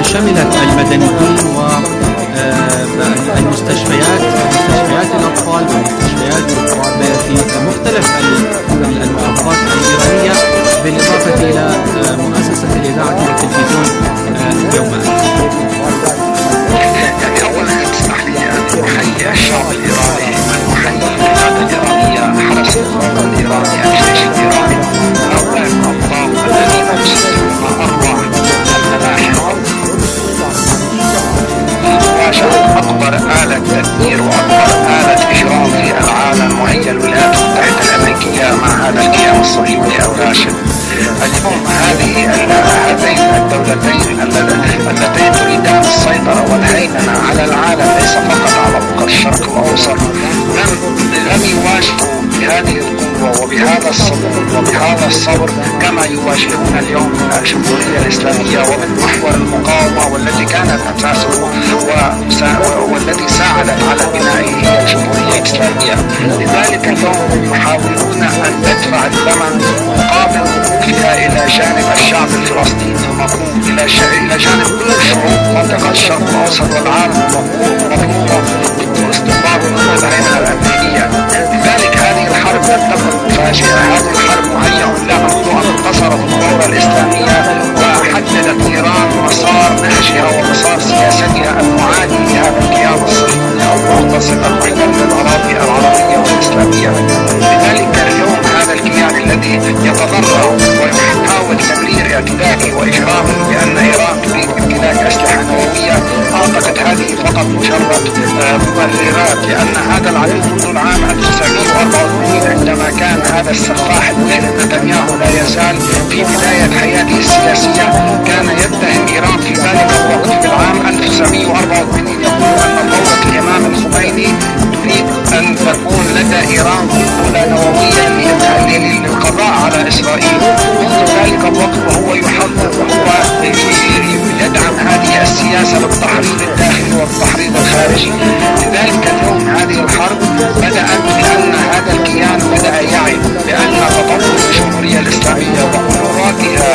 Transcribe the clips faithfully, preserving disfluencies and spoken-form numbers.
شملت المدنيين والمستشفيات، مستشفيات الأطفال ومستشفيات في مختلف المحافظات الإيرانية، بالإضافة إلى مؤسسة الإذاعة والتلفزيون يوم أمس. يعني أولا تسمح لي أن أحيي الشعب الإيراني، أن أحيي القيادة الإيرانية، حرس الثورة الإيراني، الجيش الإيراني، هؤلاء الأبطال الذين يسجلون أروع الملاحم وشعب أكبر آلة تدمير وأكبر آلة إجرام في العالم، وهي الولايات المتحدة الأمريكية مع هذا الكيان الصهيوني أو راشد. اليوم هذه هذين الدولتين اللتين تريدان السيطرة والهيمنة على العالم، ليس فقط على الشرق الأوسط، لم لم يواجهوا بهذه القوة وبهذا الصبر وبهذا الصبر كما يواجهون اليوم الجمهورية الإسلامية ومن محور المقاومة، والتي كانت أساسه والتي ساعدت على بنائه الجمهورية الإسلامية. لذلك اليوم يحاولون أن تدفع الثمن مقابل وقوفها إلى جانب الشعب الفلسطيني المظلوم، إلى إلى جانب كل شعوب منطقة الشرق الأوسط والعالم المظلومة ضد استقرار الأمم الأمريكية. لذلك هذه الحرب لم تكن مفاجئة، هذه الحرب مهيئة لها منذ أن انتصرت الثورة الإسلامية وحددت إيران مسار نهجها ومسار سياستها المعادي لهذا الكيان الصهيوني أو المغتصب المحتل للأراضي العربية والإسلامية. لذلك اليوم هذا الكيان الذي يتضرع ويحاول تبرير اعتدائه وإجرامه بأن إيران تريد امتلاك أسلحة نووية، أعتقد هذه فقط مجرد مبررات، لأن هذا العدو منذ العام ألف وتسعمائة وأربعة وثمانين عندما كان هذا السفاح الويل نتنياهو لا يزال في بداية حياته السياسية كان يتهم إيران في ذلك الوقت في العام ألف وتسعمائة وأربعة وثمانين، يقول أن ثورة الإمام الخميني تريد أن تكون لدى إيران قنبلة نووية للقضاء على إسرائيل. منذ ذلك الوقت وهو يحضر وهو يدعم هذه السياسة بالتحريض الداخلي والتحريض الخارجي. لذلك اليوم هذه الحرب بدأت لأن هذا الكيان بدأ يعي بأن تطور الجمهورية الإسلامية وقراراتها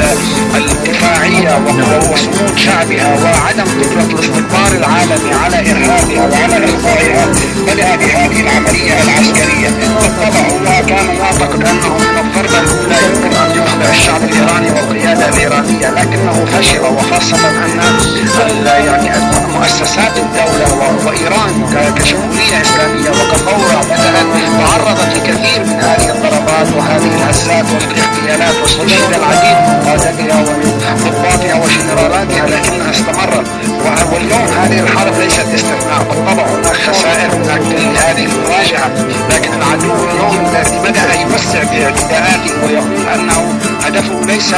الدفاعية وصمود شعبها وعدم قدرة الاستقرار العالمي على إرهابها وعلى إخضاعها بدأ بهذه العملية العسكرية. بالطبع هو كان يعتقد أنه من الضربة الأولى يمكن أن يخضع الشعب الإيراني والقيادة الإيرانية، لكنه فشل، وخاصة أن يعني مؤسسات الدولة وإيران كجمهورية إسلامية وكثورة بدأت تعرضت لكثير من هذه الضربات وهذه الهزات والاغتيالات، واستشهد العديد من قادتها ومن ضباطها وجنرالاتها، لكنها استمرت. واليوم هذه الحرب ليست استثناء، بالطبع هناك خسائر، هناك هذه المواجهة، لكن العدو اليوم الذي بدأ يوسع باعتداءاته ويقول أنه هدفه ليس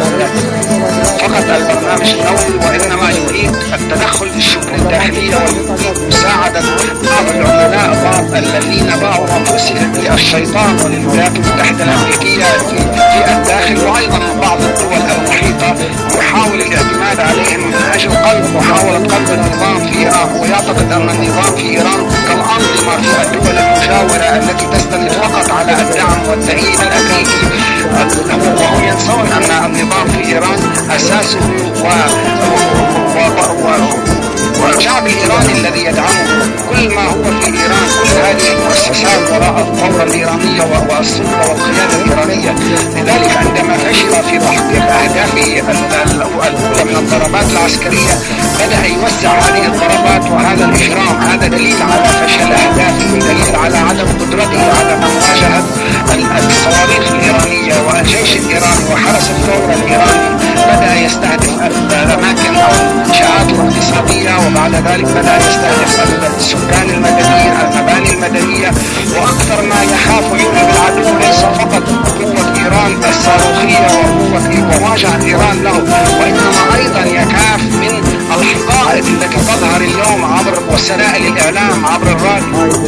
فقط البرنامج النووي، وإنما يريد التدخل في الشؤون الداخلية ويريد مساعدة بعض العملاء بعض الذين باعوا أنفسهم للشيطان وللولايات المتحدة الأمريكية في الداخل وأيضا بعض الدول المحيطة، يحاول الاعتماد عليهم من أجل قلب محاولة قلب النظام في إيران. ويعتقد أن النظام في إيران كالأنظمة في الدول المجاورة التي تستند فقط على الدعم والتأييد الأمريكي، وهم ينسون أن النظام في إيران أساسه و والشعب الإيراني الذي يدعمه. كل ما هو في إيران، كل هذه المؤسسات وراء الثورة الإيرانية والسلطة والقيادة الإيرانية. لذلك عندما فشل في تحقيق أهدافه الأولى من الضربات العسكرية بدأ يوسع هذه الضربات وهذا الإجرام. هذا دليل على فشل أهدافه، دليل على عدم قدرته على مواجهة الصواريخ الإيرانية. والجيش الإيراني وحرس الثورة الإيراني بدأ يستهدف الأماكن أو المنشآت الاقتصادية، وبعد ذلك بدأ يستهدف السكان المدنيين، المباني المدنية. وأكثر ما يخاف منه العدو ليس فقط قوة إيران الصاروخية وقوة ومواجهة إيران له، وإنما أيضا يخاف من الحقائق التي تظهر اليوم عبر وسائل الإعلام عبر الراديو.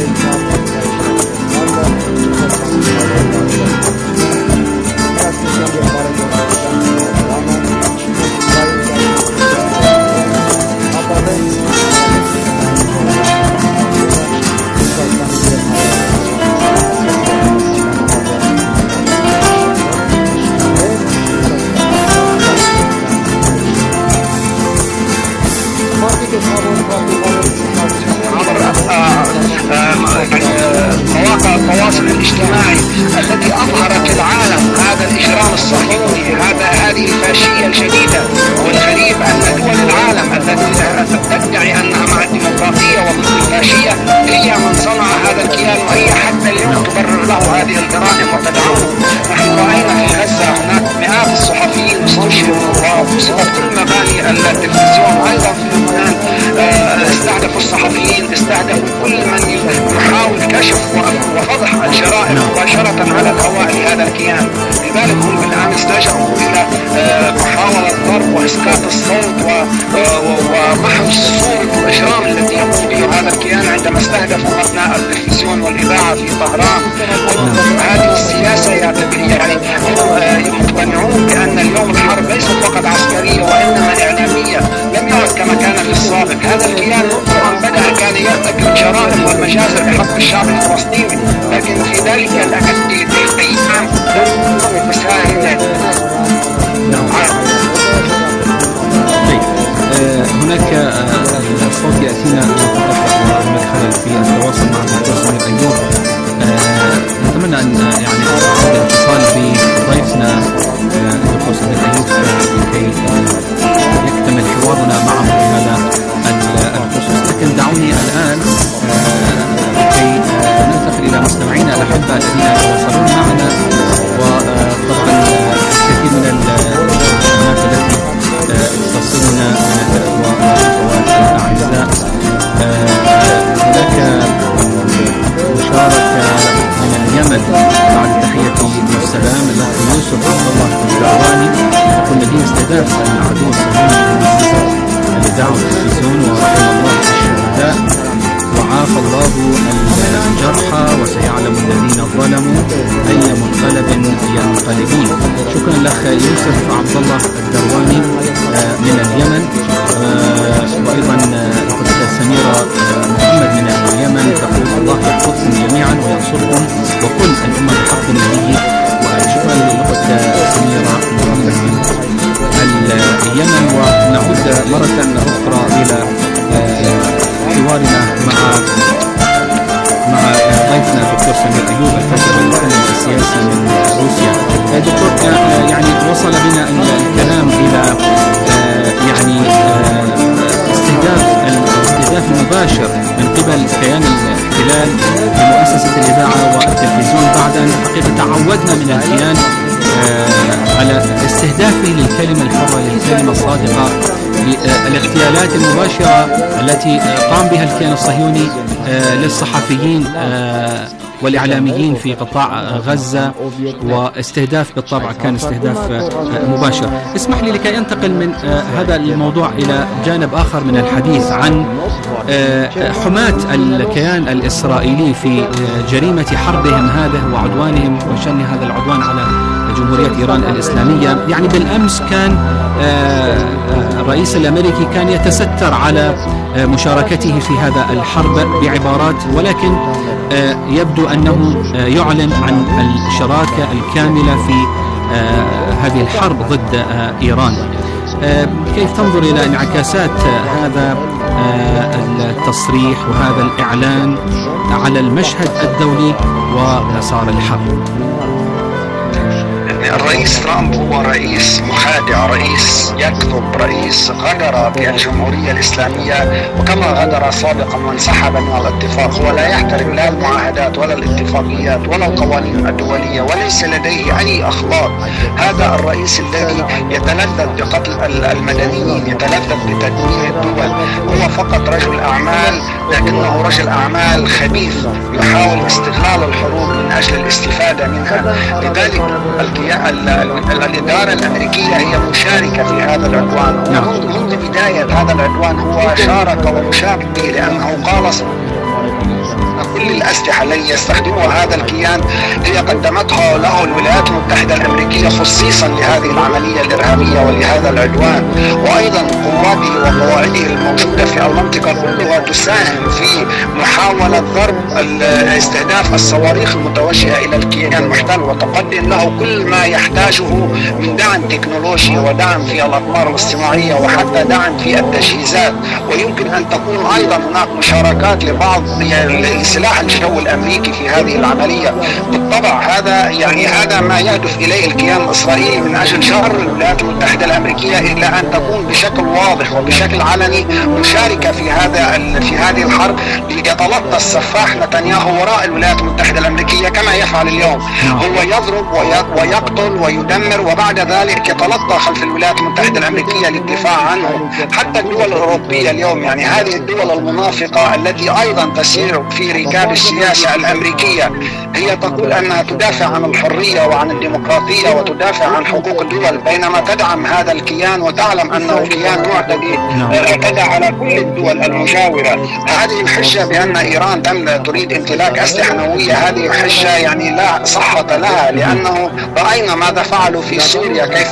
الكيان. لذلك هم بالامس لجأوا الى محاولة ضرب واسقاط الصوت ومحو الصورة والاجرام التي يقوم به هذا الكيان عندما استهدفوا مبنى التلفزيون والاذاعه في طهران. هذه السياسه يعني هم مقتنعون بان اليوم الحرب ليست فقط عسكريه وانما اعلاميه، لم يعد كما كان في السابق. هذا الكيان منذ ان بدا كان يرتكب الجرائم والمجازر بحق الشعب الفلسطيني، لكن في ذلك الايام هناك الصوت يأتينا وهناك خلل في التواصل مع الدكتور سمير أيوب. نتمنى أن يعني نعود الاتصال بضيفنا الدكتور سمير أيوب لكي يكتمل حوارنا معه في هذا الخصوص، لكن دعوني الآن لكي ننتقل إلى مستمعينا الأحبة الذين يتواصلون معنا، وطبعا الكثير من الكلمات التي تصلنا من الأخوات الأعزاء. هناك مشاركة من اليمن بعد تحية والسلام الأخ يوسف عبد الله الدعواني، يقول لدينا استهداف العدو الصهيوني الإذاعة والتلفزيون ورحم الله الشهداء وعافى الله الجرحى وسيعلم الذين ظلموا أي منقلب ينقلبون. شكرا لك يوسف عبد الله الدرواني من اليمن. وأيضا الأخت سميرة محمد من اليمن تقول الله يحفظكم جميعا وينصركم وكل الأمة بحق النبي. وشكرا للأخت سميرة محمد من اليمن. ونعود مرة أخرى إلى حوارنا مع مع ضيفنا الدكتور سمير أيوب الكاتب المحلل السياسي من روسيا. دكتور، يعني وصل بنا الكلام إلى يعني استهداف الاستهداف المباشر من قبل كيان الاحتلال لمؤسسة الإذاعة والتلفزيون بعد أن حقيقة تعودنا من الكيان على استهدافه للكلمة الحرة للكلمة الصادقة، الاغتيالات المباشرة التي قام بها الكيان الصهيوني للصحفيين والإعلاميين في قطاع غزة، واستهداف بالطبع كان استهداف مباشر. اسمح لي لكي أنتقل من هذا الموضوع إلى جانب آخر من الحديث عن حماة الكيان الإسرائيلي في جريمة حربهم هذه وعدوانهم وشن هذا العدوان على جمهورية إيران الإسلامية. يعني بالأمس كان الرئيس الأمريكي كان يتستر على مشاركته في هذا الحرب بعبارات، ولكن يبدو أنه يعلن عن الشراكة الكاملة في هذه الحرب ضد إيران. كيف تنظر إلى انعكاسات هذا التصريح وهذا الإعلان على المشهد الدولي ومسار الحرب؟ الرئيس ترامب هو رئيس مخادع، رئيس يكذب، رئيس غدر بالجمهورية الإسلامية وكما غدر سابقا وانسحب من الاتفاق. هو لا يحترم لا المعاهدات ولا الاتفاقيات ولا القوانين الدولية وليس لديه أي أخلاق. هذا الرئيس الذي يتلذذ بقتل المدنيين، يتلذذ بتدمير الدول، هو فقط رجل أعمال، لكنه رجل أعمال خبيث يحاول استغلال الحروب من أجل الاستفادة منها. لذلك الإدارة الأمريكية هي مشاركة في هذا العدوان. منذ بداية هذا العدوان هو شارك ومشارك به، لأنه قال كل الأسلحة التي يستخدمها هذا الكيان هي قدمتها له الولايات المتحدة الأمريكية خصيصا لهذه العملية الإرهابية ولهذا العدوان. وأيضا قواته وقواعده الموجودة في المنطقة كلها تساهم في محاولة ضرب استهداف الصواريخ المتوجهة إلى الكيان المحتل وتقدم له كل ما يحتاجه من دعم تكنولوجي ودعم في الأقمار الاصطناعية وحتى دعم في التجهيزات. ويمكن أن تكون أيضا هناك مشاركات لبعض سلاح الجو الأمريكي في هذه العملية. بالطبع هذا يعني هذا ما يهدف إليه الكيان الإسرائيلي من أجل جر الولايات المتحدة الأمريكية إلى أن تكون بشكل واضح وبشكل علني مشاركة في هذا في هذه الحرب، ليتلطى السفاح نتنياهو وراء الولايات المتحدة الأمريكية كما يفعل اليوم. هو يضرب ويقتل ويدمر وبعد ذلك يتلطى خلف الولايات المتحدة الأمريكية للدفاع عنه. حتى الدول الأوروبية اليوم، يعني هذه الدول المنافقة التي أيضا تسير في ركاب السياسة الأمريكية. هي تقول أنها تدافع عن الحرية وعن الديمقراطية وتدافع عن حقوق الدول، بينما تدعم هذا الكيان وتعلم أنه كيان معتدي اعتدى على كل الدول المجاورة. هذه الحجة بأن إيران تريد امتلاك أسلحة نووية، هذه حجة يعني لا صحة لها، لأنه رأينا ماذا فعلوا في سوريا، كيف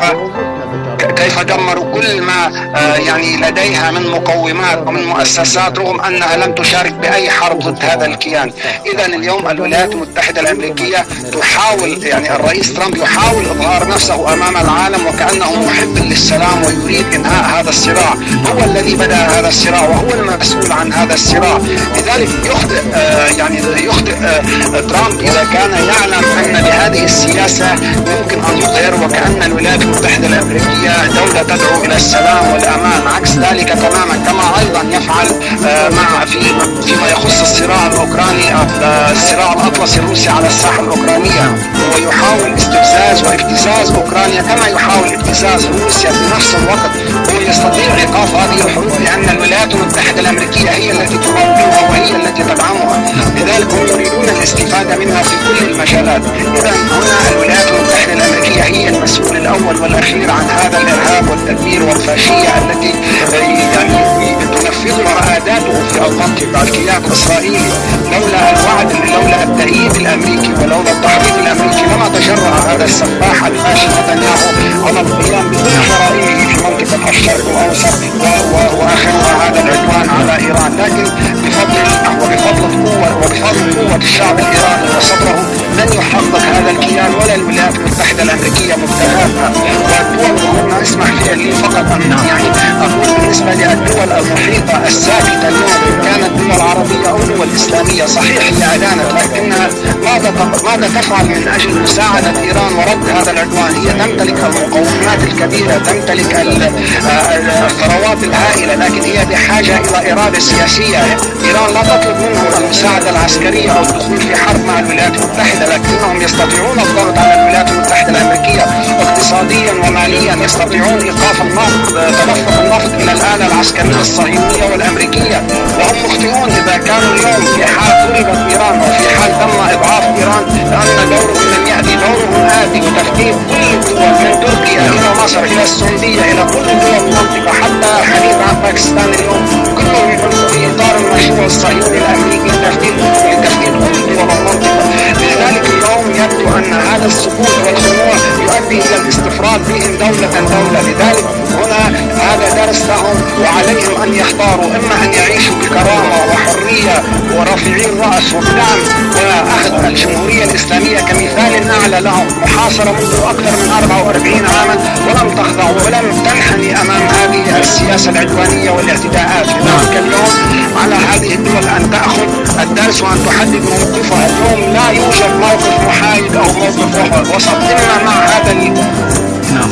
كيف دمروا كل ما يعني لديها من مقومات ومن مؤسسات رغم أنها لم تشارك بأي حرب ضد هذا الكيان. إذا اليوم الولايات المتحدة الأمريكية تحاول، يعني الرئيس ترامب يحاول إظهار نفسه أمام العالم وكأنه محب للسلام ويريد إنهاء هذا الصراع. هو الذي بدأ هذا الصراع وهو المسؤول عن هذا الصراع. لذلك يخطئ يعني يخطئ ترامب إذا كان يعلم أن لهذه السياسة يمكن أن يظهر وكأن الولايات المتحدة الأمريكية دولة تدعو إلى السلام والأمان، عكس ذلك تماما، كما أيضا يفعل مع في فيما يخص الصراع الأوكراني، الصراع الأطلسي الروسي على الساحة الأوكرانية. هو يحاول استفزاز وابتزاز أوكرانيا كما يحاول ابتزاز روسيا في نفس الوقت. هو يستطيع إيقاف هذه الحروب لأن الولايات المتحدة الأمريكية هي التي تمولها وهي التي تدعمها، لذلك هم يريدون الاستفادة منها في كل المجالات. إذا هنا الولايات المتحدة الأمريكية هي المسؤول الأول والأخير عن هذا الإرهاب والتدمير والفاشية التي يعني تنفذها أعداده في المنطقة. الكيان الإسرائيلي لولا الوعد، لولا التأييد الأمريكي ولولا التحريض الأمريكي لما تجرأ هذا السفاح الفاشل نتنياهو على القيام بكل جرائمه في منطقة الشرق الأوسط وآخرها هذا العدوان على إيران. لكن بفضل الله وبفضل القوة وبفضل قوة الشعب الإيراني وصبره لن يحقق هذا الكيان ولا الولايات المتحدة الأمريكية مبتغاها. والدول وهنا اسمح لي فقط أن يعني أقول بالنسبة للدول المحيطة الساكتة اليوم، كانت دول عربية أو دول إسلامية، صحيح هي أدانت، لكنها ماذا ماذا تفعل من أجل مساعدة إيران ورد هذا العدوان؟ هي تمتلك المقومات الكبيرة، تمتلك الثروات الهائلة، لكن هي بحاجة إلى إرادة سياسية. إيران لا تطلب منهم المساعدة العسكرية أو الدخول في حرب مع الولايات المتحدة، لكنهم يستطيعون الضغط على الولايات المتحدة الأمريكية اقتصاديا وماليا، يستطيعون إيقاف النفط، تدفق النفط إلى الآلة العسكرية الصهيونية والأمريكية. وهم مخطئون إذا كانوا اليوم في حال ضربت إيران وفي حال تم إضعاف إيران، لأن دورهم لم يأتي، دورهم آتي بتفكيك كل الدول من تركيا إلى مصر إلى السعودية إلى كل دول المنطقة حتى حديث عن باكستان اليوم، كلهم يكونوا في إطار المشروع الصهيوني الأمريكي لتفكيك لتفكيك كل دول المنطقة. لذلك اليوم يبدو أن هذا السقوط والخنوع يؤدي إلى الاستفراد بهم دولة دولة. لذلك هنا هذا درس لهم وعليهم أن يختاروا، إما أن يعيشوا بكرامة وحرية ورافعين رأس وبدعم وأخذ الجمهورية الإسلامية كمثال أعلى لهم، محاصرة منذ أكثر من أربعة وأربعين عاما ولم تخضع ولم تنحني أمام هذه السياسة العدوانية والاعتداءات. لذلك اليوم على هذه الدول أن تأخذ الدرس وأن تحدد موقفها. اليوم لا يوجد موقف محايد أو موقف وسط، إما مع هذا نعم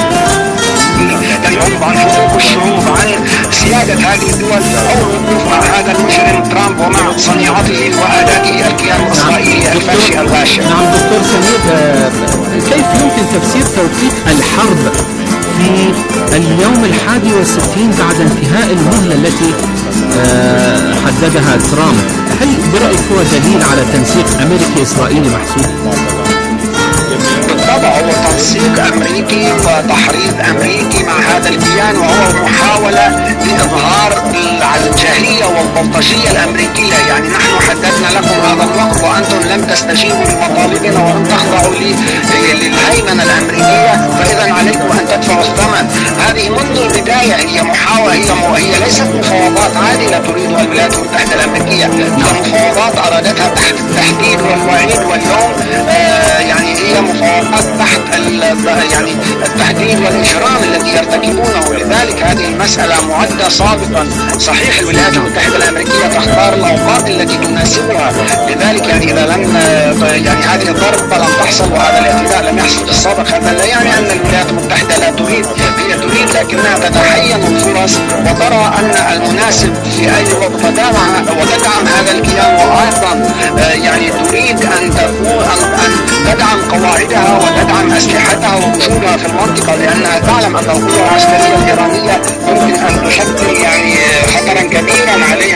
الوقوف عن حقوق الشعوب، عن سيادة هذه الدول، أو الوقوف مع هذا المجرم ترامب ومع صنيعته وآلته الكيان الإسرائيلي الفاشي الغاشم. نعم دكتور سمير، كيف يمكن تفسير توقيت الحرب في اليوم الحادي والستين بعد انتهاء المهلة التي حددها ترامب؟ هل برأيك هو دليل على تنسيق أمريكي إسرائيلي محسوب؟ بالطبع هو تنسيق أمريكي وتحريض أمريكي مع هذا الكيان، وهو محاولة لإظهار الجاهلية والبلطجية الأمريكية. يعني نحن حددنا لكم هذا الوقت وأنتم لم تستجيبوا لمطالبنا ولم تخضعوا للهيمنة الأمريكية، فإذا عليكم أن تدفعوا الثمن. هذه منذ البداية هي محاولة، هي, هي ليست مفاوضات عادلة تريدها الولايات المتحدة الأمريكية، هي مفاوضات أرادتها تحت التحديد والوعيد، واليوم آه يعني هي مفاوضات تحت يعني التحديد والإجرام الذي يرتكبونه. لذلك هذه المسألة معدة سابقا. صحيح الولايات المتحدة الأمريكية تختار الأوقات التي تناسبها، لذلك يعني إذا لم يعني هذه الضربة لم تحصل وهذا الاعتداء لم يحصل في السابق، هذا لا يعني أن الولايات المتحدة لا تريد، هي تريد لكنها تتحين الفرص وترى أن المناسب في أي وقت وتدعم هذا الكيان، وأيضا يعني تريد أن تكون أن تدعم قواعدها وتدعم أسلحتها ووجودها في المنطقة، لأنها تعلم أن القوة العسكرية الإيرانية يمكن أن تشكل يعني خطرا كبيرا عليها وعلى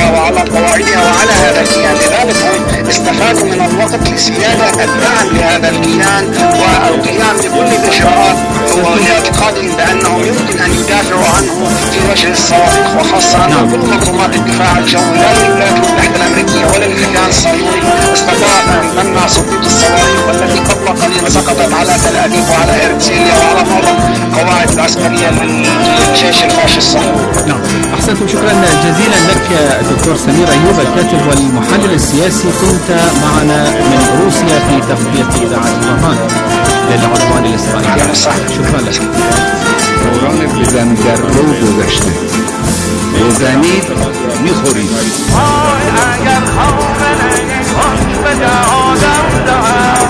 وإسقاط قواعدها وعلى هذا الكيان. لذلك هم استفادوا من الوقت لسيادة الدعم لهذا الكيان والقيام بكل الإجراءات واعتقادهم بأنهم يمكن أن يدافعوا عنه في وجه الصواريخ، وخاصة أن كل منظومات الدفاع الجوي لا للولايات المتحدة الأمريكية ولا للكيان الصهيوني استطاعت أن تمنع سقوط الصواريخ والتي قبل قليل سقطت على تل أبيب وعلى هرتزيليا وعلى معظم القواعد العسكرية للجيش الفاشي الصهيوني. نعم، أحسنتم، شكرا جزيلا لك دكتور سمير أيوب الكاتب والمحلل السياسي. كنت معنا من روسيا في تغطية إذاعة برهان للعدوان الإسرائيلي. شكرا لك. دوران بزن در رو گذشته، بزنید میخورید. اگر خامنه خوش به جهادم دهد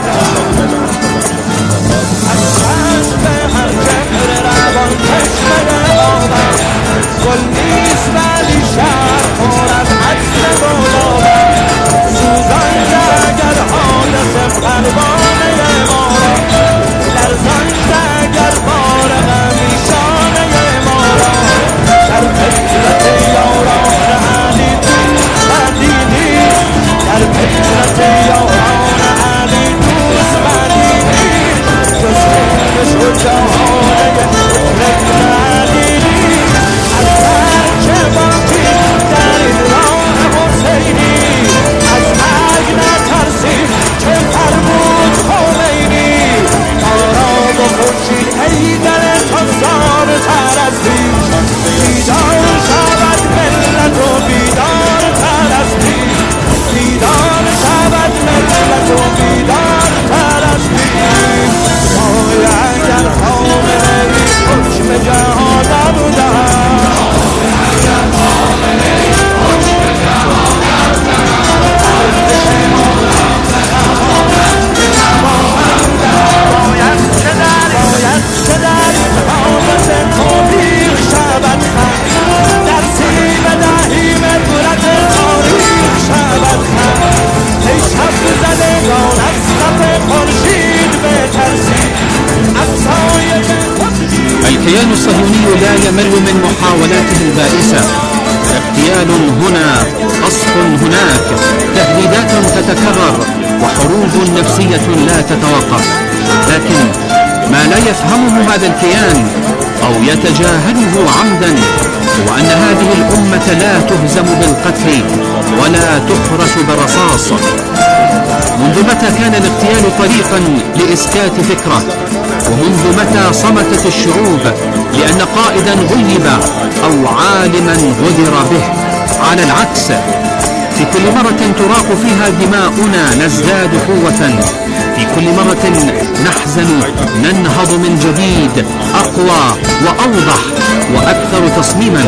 از حسب هر چهر روان چشمه آدم گل نیست ولی شهر پر از عطر گلابم سوزان اگر حادث پروانه ما را لرزان اگر بارق میشانه ما را در فکرت یاران علی دوست مدینی در فکرت یاران علی دوست مدینی جز خونش و جهانه فکر علیلی از هر چه باقی در این راه حسینی از مرگ نترسید که فرمود خمینی آرام و خورشید ای در تازار تر از پیش بیدار شود ملت و بیدار تر از پیش بیدار شود ملت و بیدار تر از پیش وای اگر خامنه ای حکم جهادم دهد اگر خامنه ای حکم جهادم باید چه در این حالت تاریخ شود خم در سیب دهیم عبرت تاریخ شود خم ای شب زدگان از خط خورشید بترسید از سایه خورشید. الكيان الصهيوني لا يمل من محاولاته البائسة. اغتيال هنا، قصف هناك، تهديدات تتكرر وحروب نفسية لا تتوقف. لكن ما لا يفهمه هذا الكيان أو يتجاهله عمدا هو أن هذه الأمة لا تهزم بالقتل ولا تحرس بالرصاص. منذ متى كان الاغتيال طريقا لإسكات فكرة؟ ومنذ متى صمتت الشعوب لأن قائدا غيب أو عالما غدر به؟ على العكس، في كل مرة تراق فيها دماؤنا نزداد قوة، في كل مرة نحزن ننهض من جديد أقوى وأوضح وأكثر تصميما.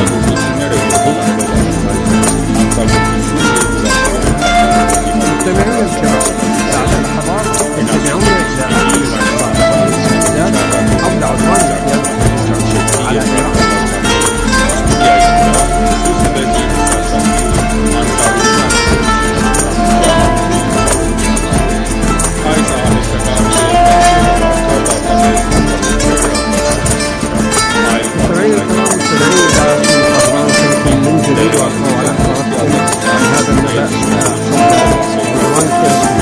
هذا النداء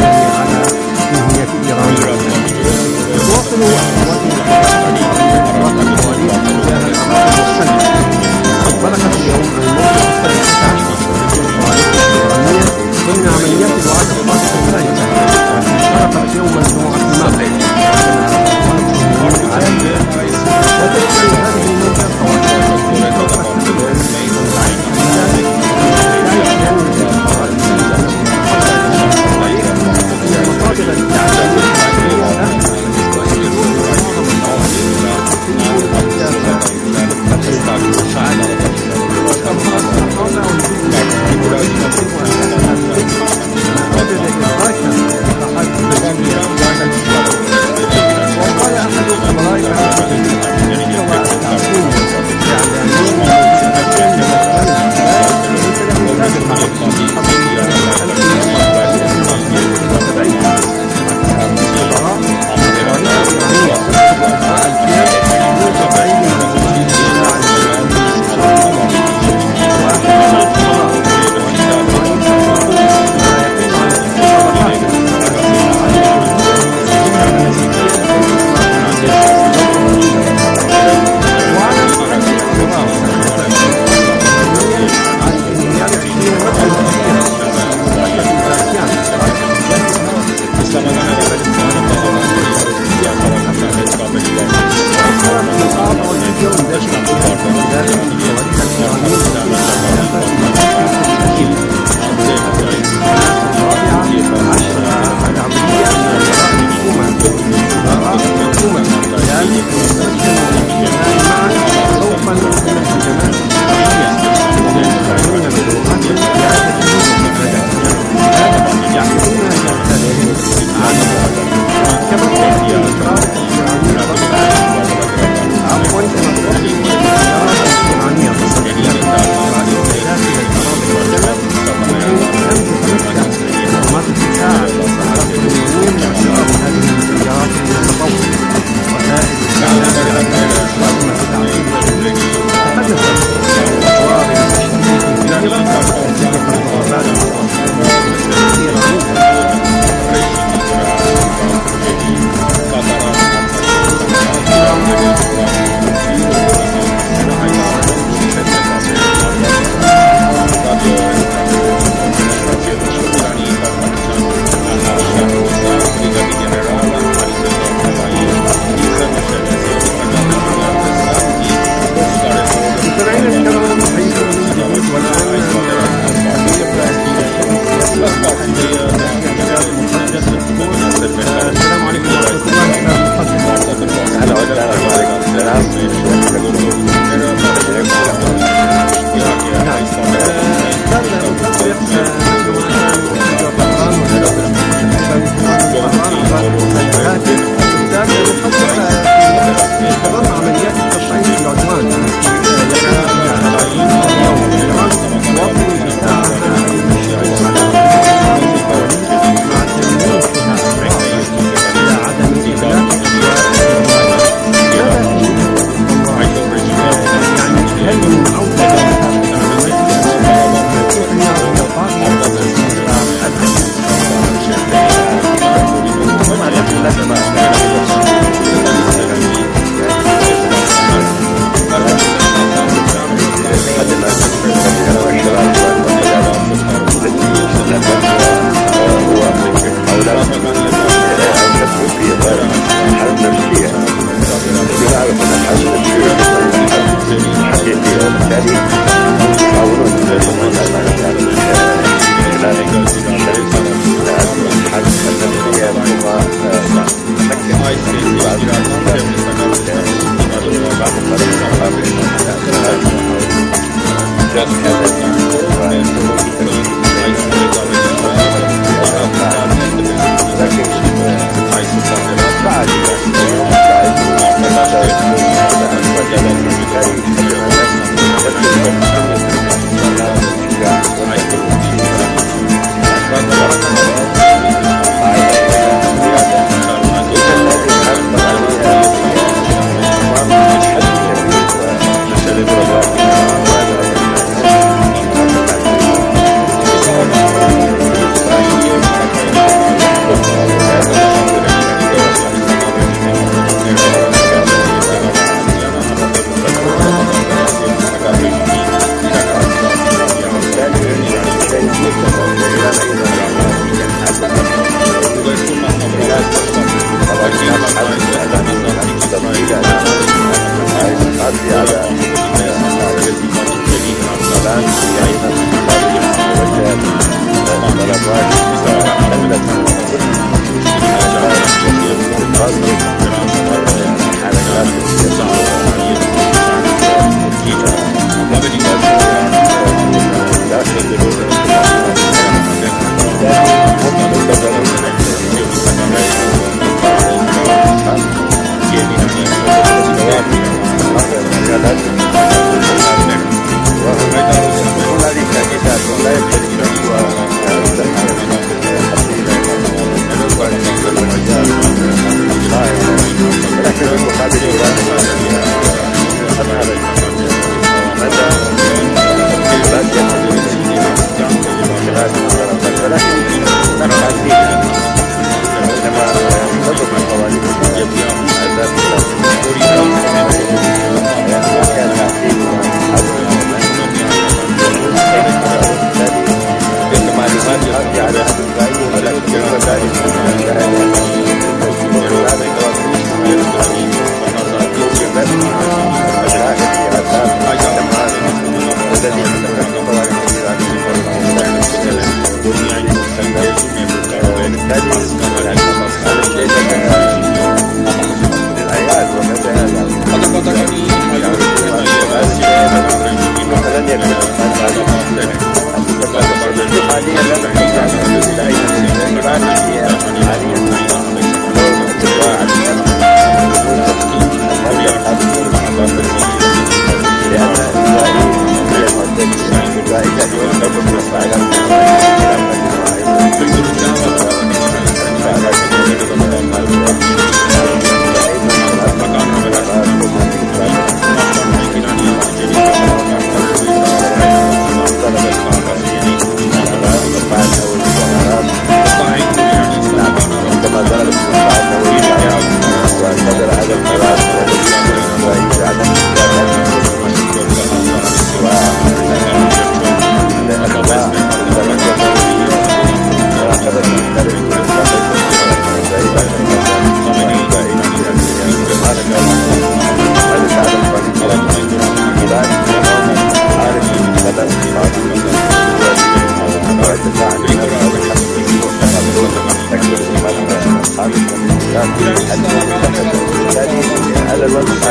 Gracias.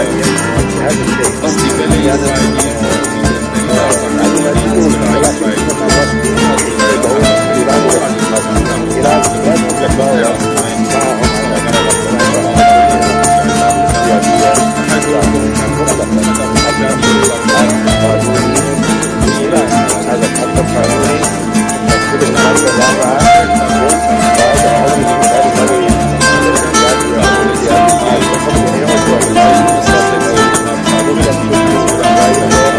إسرائيلية في هذا الشيء. قصدي بلد إسرائيلية Thank you.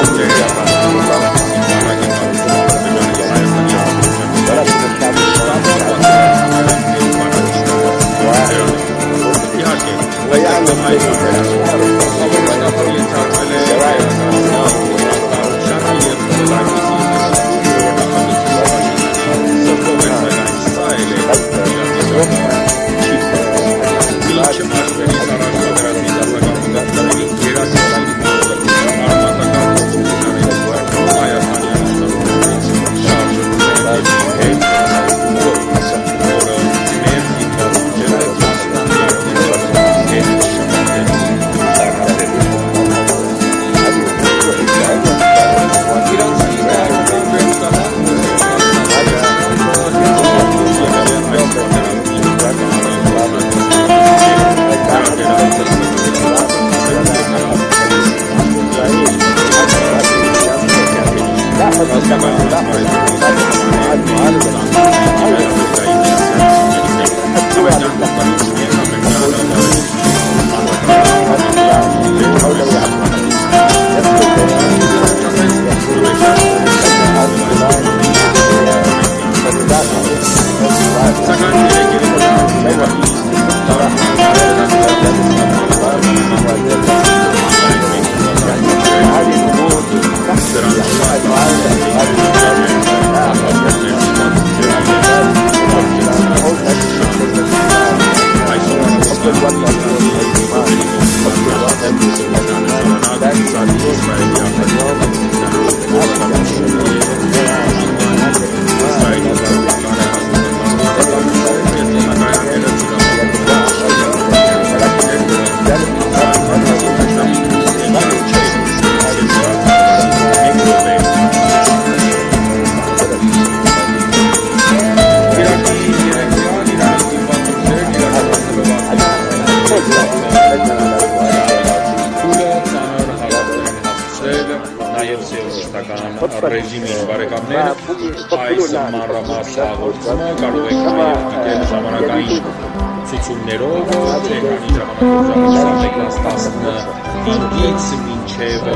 ռեժիմի բարեկամներ, այս մանրամաս հաղորդումը կարող եք նաև դիտել ժամանակային ցուցումներով, Թեհրանի ժամանակաշրջանից տասնհինգից մինչև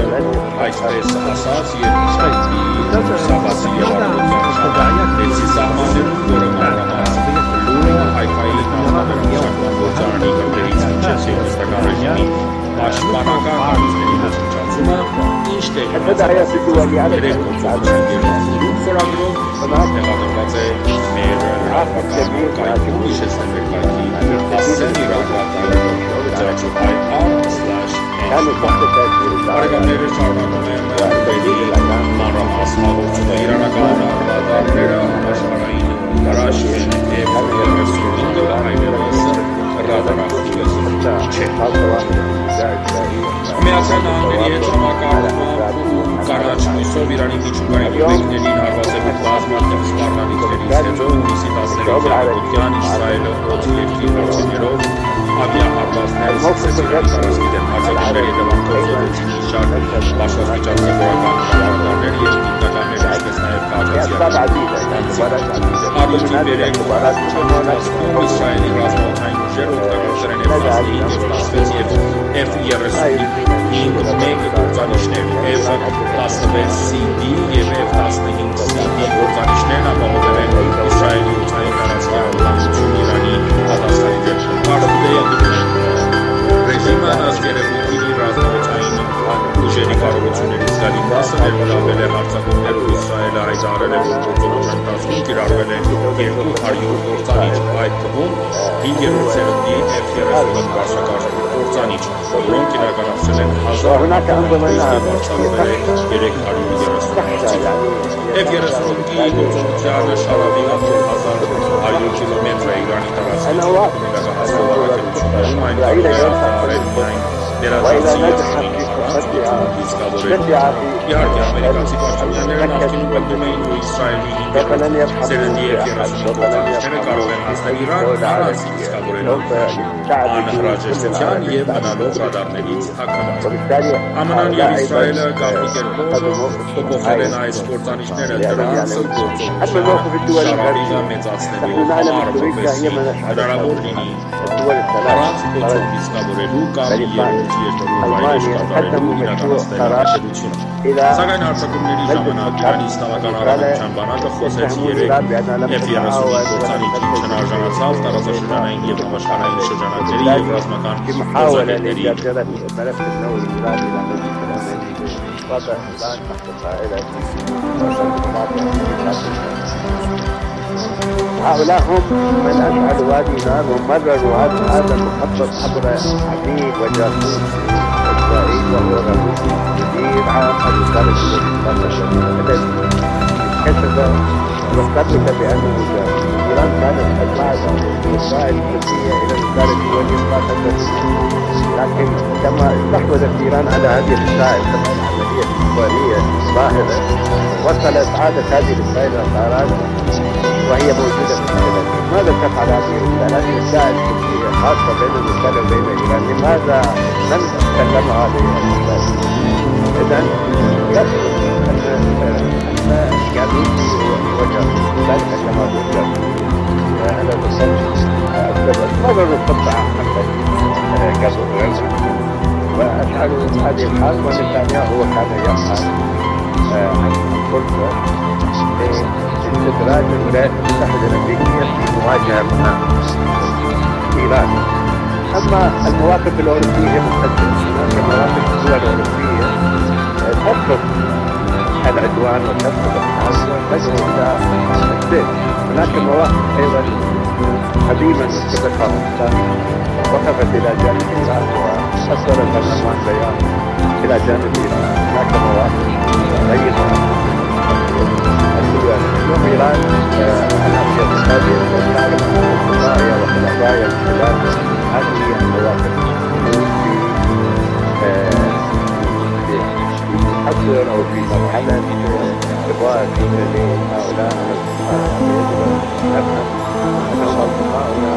այսպես ասած երկուսի շաբաթի եւ առավոտյան դեպի սահմաններում, որը մանրամաս լուրը Հայֆայի նախագծարանի կողմից մինչև սիոնիստական ռեժիմի պաշտպանական հարցերի հասցումը ինչ տեղի ունեցավ երեք գործողության երթուղի խորագրով տեղադրված է մեր հրապարակային կայքում հիշեցնեմ մեր կայքի հասցեն իրականատար ձեռնարկայար slash Բարեկամները շարունակում են բերի մանրամաս հաղորդումը իրանական ռադարները աշխարհային garaj են եւ երեսունինը այլևս ռադարախտիվը չէ Միացյալ Նահանգների հետ համակարգման ու կանաչ լույսով Իրանի միջուկային օբյեկտներին հարված է մտված մարդկանց սպառնալիքներից հետո հունիսի տասներորդ առավոտյան Իսրայելը օդի երկիր հարցերով ավիահարվածներ սկսեց Իրանի տարածքի դեմ հարձակումների հետևանքով զորեցին մի շարք բաշխասպիճակնավորական հրահրդարներ և գիտնականներ, այսպես նաև քաղաքացի Արտոքի բերեք ընթացքում Իսրայելի ռազմաօդային ուժերը օգտագործել են F տասնհինգ, F տասնվեց և F երեսունհինգ մեկ գործանիշներ, F տասնվեց C D և F տասնհինգ C D գործանիշներն ապահովել են Իսրայելի օդային տարածքի արտադրություն Իրանի պատասխանի դեմ։ Կարծում է ռեժիմը ըստ երևույթի ռազմաօդային ուժերի կարողություններից զգալի մասը ներմուծվել է հարձակումներով Իսրայելը հայտարարել է, որ գործողության ընթացքում կիրառվել է երկու հարյուր գործանիչ, այդ թվում հինգերորդ սերնդի F երեսունհինգ վարչակարգ գործանիչ, որոնք իրականացրել են հազար վարձակվել է երեք հարյուր երեսունհինգ F երեսունհինգի գործողությանը շարավի հազար հարյուր կիլոմետր է Իրանի տարածքի իրականացվող առաքելություններում, այն կարող է արտահայտել միայն ներածացի իսկավորել։ Իհարկե, ամերիկացի պաշտոնյաները նախկինում պնդում էին, որ Իսրայելի հինգերորդ սերնդի F երեսունհինգ գործանիչները կարող են հասնել Իրան առանց իսկավորելով անհրաժեշտության և մնալով ռադարներից հագնված։ Ամն-ն և Իսրայելը գաղտնի կերպով փոփոխել են այս գործանիչները դրանց գործողությունը շարավիղը մեծացնելու համար, որպեսզի հնարավոր լինի առանց փոփոխ իսկավորելու կամ երրորդ երկրում վայրէջք կատարելու իրականացնելու հաշվետվությունը։ Սակայն հարձակումների ժամանակ Իրանի Իսլամական Հանրապետության բանակը խոսեց երեք Էֆ երեսունհինգ գործարիչի չնարժանացավ տարածաշրջանային և համաշխարհային շրջանակների և ռազմական գործակետների هؤلاء هم من أشعل وادي نار ومرروا هذا المخطط عبر عميل وجاسوس إسرائيل وهو رئيس مدير عام الوزارة الذي كشف وثبت بأنه إيران كانت قد بعثت رسائل سرية إلى وزارة والإسقاط الدولية، لكن كما استحوذت إيران على هذه الرسائل طبعا عملية إخبارية ظاهرة، وصلت عادة هذه الرسائل إلى طهران وهي موجودة في البلد. ماذا تفعل هذه الرسالة؟ هذه رسائل سرية خاصة بين الوزارة وبين إيران، لماذا من تكلم هذه الرسائل؟ إذن يبدو أن الجاسوس وجه ذلك كما ذكر على السبب نظر القطع حتى قبل غزة، وأشعروا هذه الحال ونتنياهو كان يفعل عن فرصة لاستدراج الولايات المتحدة الأمريكية في مواجهة مع إيران. أما المواقف الأوروبية مختلفة، هناك مواقف الدول الأوروبية ترفض العدوان وترفض الحرب وتدعو إلى السلم. هناك مواقف أيضا قديما اتخذتها روسيا وقفت إلى جانب إيران وأصدرت برلمان بيان إلى جانب إيران. هناك مواقف غيرها الدول اليوم إيران الأمر الاقتصادي وتعرف القضايا وقضايا الخلاف، هذه هي المواقف حصر أو في مرحلة اختبار لهؤلاء الأصدقاء. نفهم أنهم أصدقاؤنا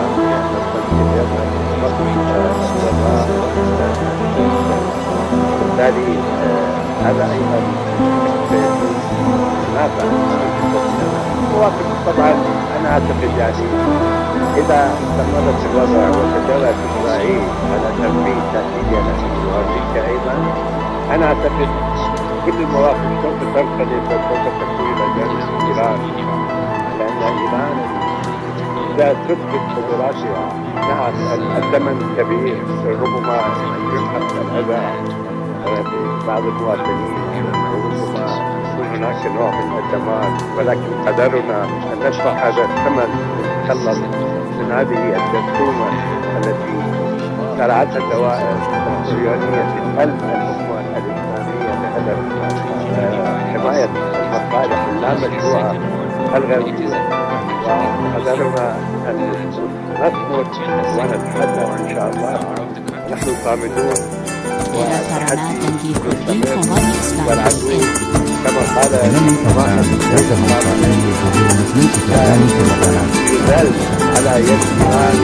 بالتالي هذا أيضا سيكون نافع. مواقف طبعا أنا أعتقد يعني إذا استمرت الوضع وتجرت إسرائيل على تنفيذ تأكيدها وأمريكا أيضا، أنا أعتقد كل المواقف سوف تنقلب وسوف تكون إلى جانب إيران، لأن إيران إذا تثبت قدراتها نعم الثمن كبير، ربما يمحق الأذى بعض المواطنين وربما يكون هناك نوع من الدمار، ولكن قدرنا أن ندفع هذا الثمن لنتخلص من هذه الجرثومة التي زرعتها الدوائر الصهيونية في قلب الأمة الإسلامية بهدف حماية المصالح اللامشروعة الغربية. وقدرنا أن نصمد ونتحدث إن شاء الله، نحن صامدون والتحدي والعدو كما قال يزال على يد إيران.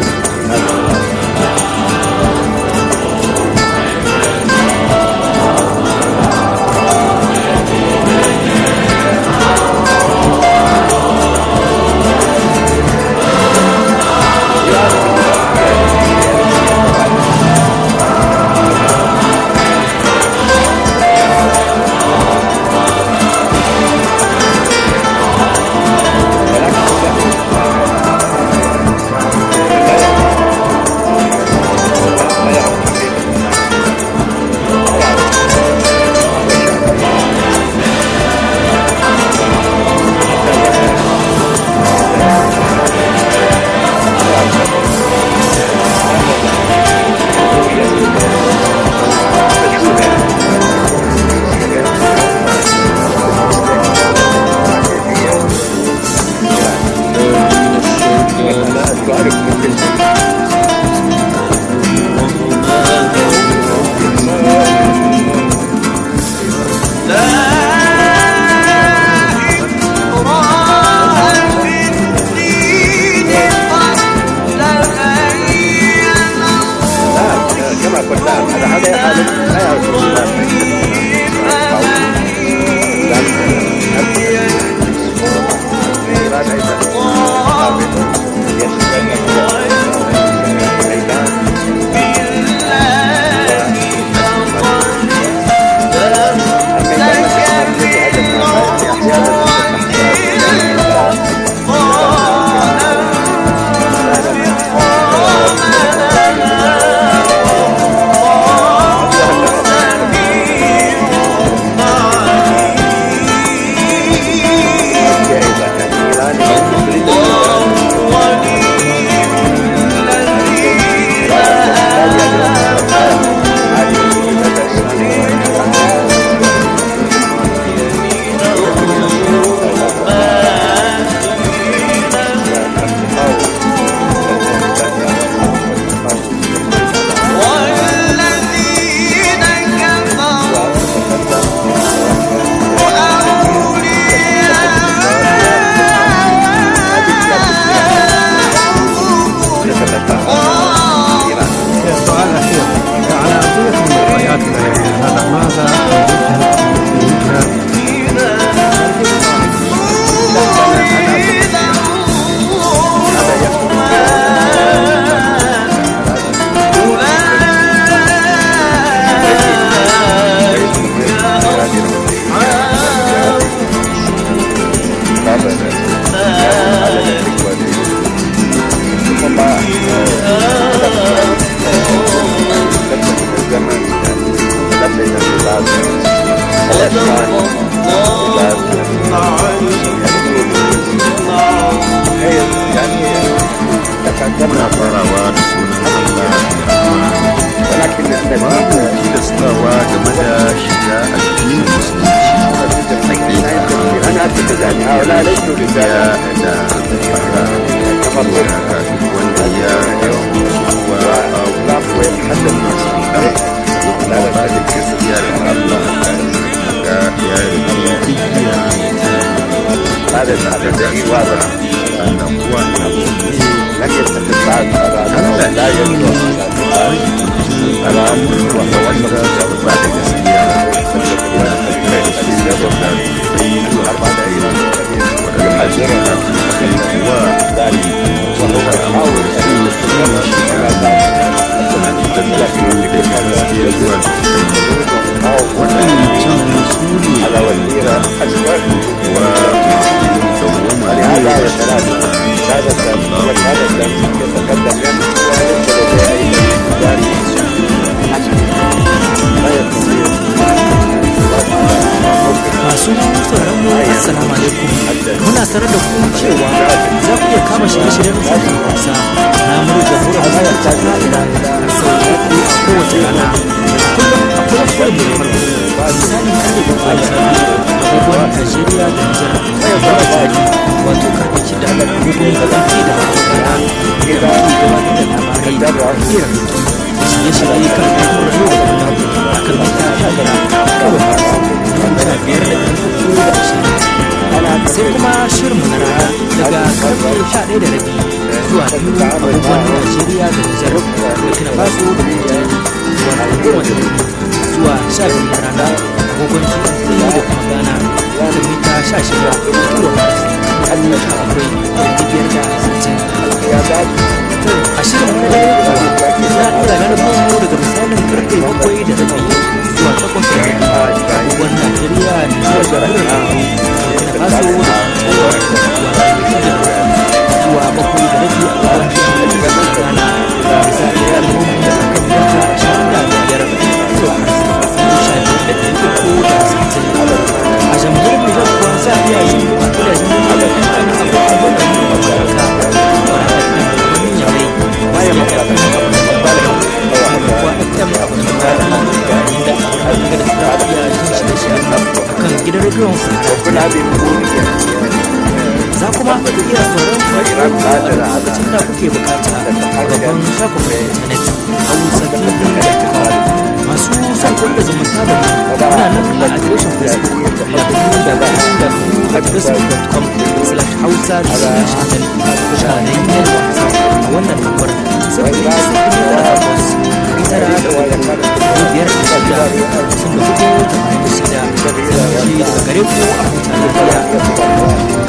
muna farawa da sunan Allah ولكن babu tilastawa game da shiga addinin musulunci أنا أعتقد أن هؤلاء ليسوا ya رجالا da fara كما قلت wanda ya cewa والإسلام هو يتحدث kuma ba da gaskiya da Allah ga ya rike igiya هذا هذا دليل واضح da kuwa لم يتخذ بعض قرارات لا يجوز قرار وتوسط ba da gaskiya على وزير أكبر هذا هذا الثلاث هذا الثلاث هذا الثلاث يتقدم masu sauraron mu assalamu alaikum muna sanar da ku cewa za ku iya kama shirye-shiryen sashen Hausa na murya jamhuriyar Nijar ta ka'ida a sauƙi a kowace rana kullum akwai shirin mai farko misalin karfe bakwai da rabi agogon Najeriya da Nijar zuwa tari wato karfe shida agogon gabaci da rana da gabatar da labarai da iya rubutu shirye-shirye kan al'amuran yau da kullum akan mita sha tara kawai sha biyar da uku da ashirin sai kuma shirinmu na rana daga karfe sha ɗaya da rabi zuwa biyu abubuwan Najeriya da Nijar Burkina Faso da Nijar zuwa goma da rabi zuwa sha biyu na rana agogon G M T da kuma Ghana da mita sha shida kilo mars hannu sha bakwai da biyar da sittin a shirin na dare kuwa za a iya lalabo mu daga misalin karfe bakwai da rabi zuwa takwas da rabi abubuwan Najeriya Nijar da Burkina Faso da zuwa bakwai da rabi abubuwan G M T da Ghana da za a iya lalabo mu da kan mita ashirin da biyar zuwa sha biyar da uku da sittin a jamhuriyar Nijar kuwa za a iya yin a gidajen rediyon kan abubuwan da mu Amurka wani yare bayan kan gidan rediyon za kuma ku iya sauran fa'irar a lokacin da kuke bukata a gaban shafin intanet hausa tv dot com masu son kulla zumunta da muna nan a adireshin facebook www dot facebook dot com slash hausa slash channel da na yin wasa a wannan lambar sifili sifili da takwas tara da uku biyar da shida sun da hudu tamanin da shida zan ji daga gare ku a huta lafiya.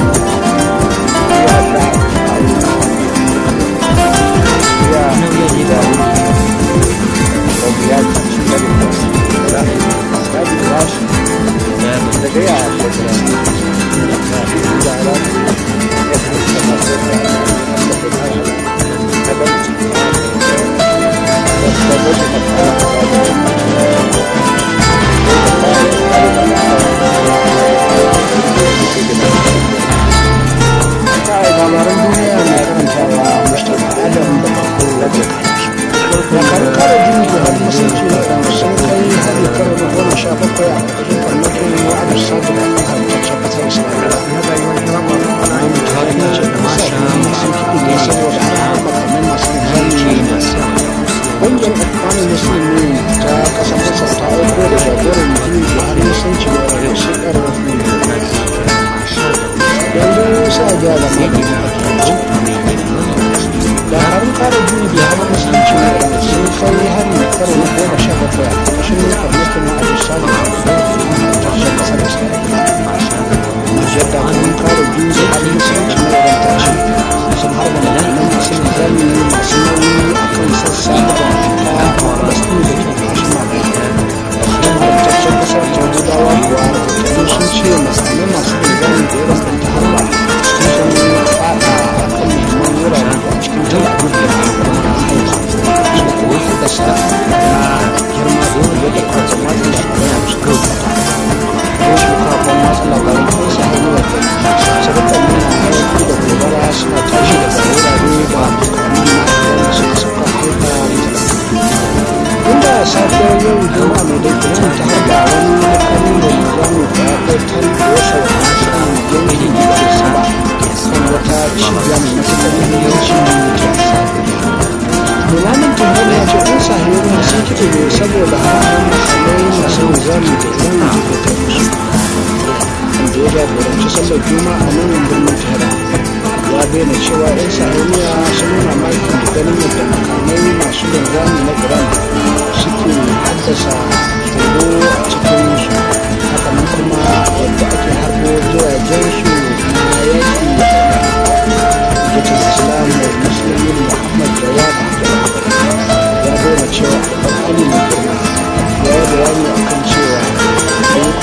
Sun ce sallar juma'a a nan birnin tehran ya bayyana cewa 'yan sahuniya sun nuna maki da ganin yadda makamai masu linzami na iran suke haddasa tsoro a cikin su